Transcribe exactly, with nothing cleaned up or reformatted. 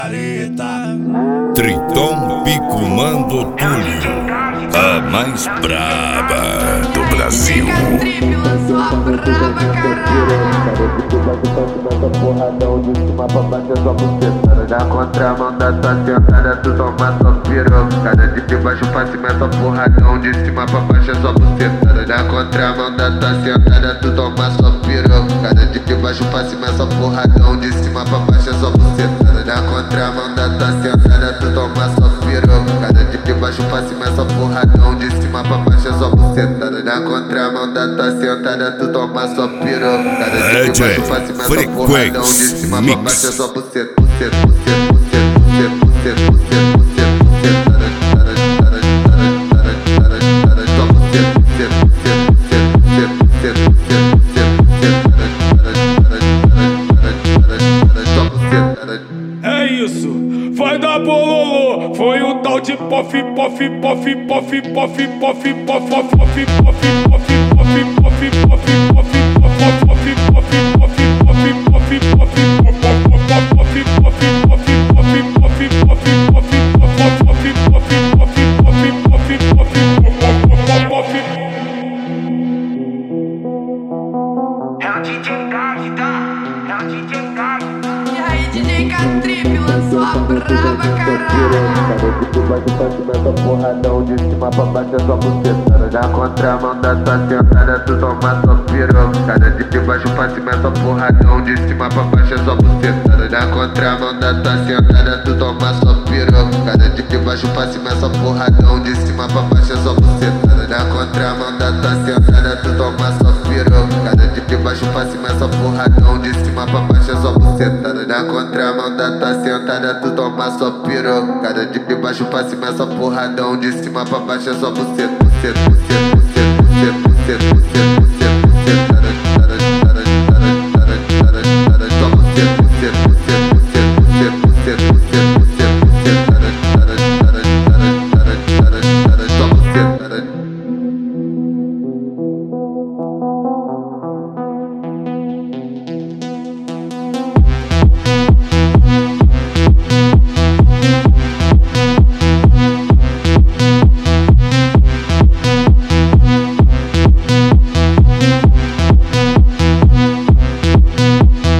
Triton Picumando Túlio, a mais braba do Brasil. Lançou a braba, caralho. Porradão de cima pra baixo é só buceta. Na contramão da tua sentada tu toma só pirocada. De baixo pra cima é só porradão, de cima pra baixo é só buceta. Na contramão da tua sentada tu toma só pirocada. De baixo pra cima é só porradão, de cima pra baixo é só buceta. Na contramão da tua sentada tu toma só pirocada. De baixo pra cima é só porradão, de cima pra baixo é só buceta. Na contramão da tua sentada tu toma só pirocada. De baixo pra cima é só porradão, de cima pra baixo é só buceta, buceta, buceta, buceta, buceta, buceta, buceta, buceta, é isso, vai dar bololô. Foi um tal de pof, pof, pof, pof, pof, pof, pof, pof, pof, pof, pof, Lançou a braba, caralho. de baixo pra cima é só porradão, de cima pra baixo é só buceta. Na contramão da tua sentada tu toma só pirocada. De baixo pra cima é só porradão, de cima pra baixo é só buceta. Na contramão da tua sentada tu toma só pirocada. De baixo pra cima é só porradão, de cima pra baixo é só buceta. Na contramão da tua sentada tu toma só pirocada. De baixo pra cima é só porradão, de cima pra baixo é só buceta. Na contramão da tua sentada tu toma só pirocada. De baixo pra cima é só porradão, de cima pra baixo é só buceta, buceta, buceta, buceta, buceta, buceta.